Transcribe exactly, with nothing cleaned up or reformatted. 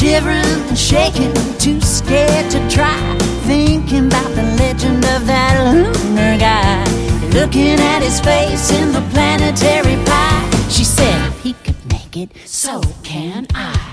shivering and shaking, too scared to try, thinking about the legend of that lunar guy, looking at his face in the planetary pie. She said, if he could make it, so can I.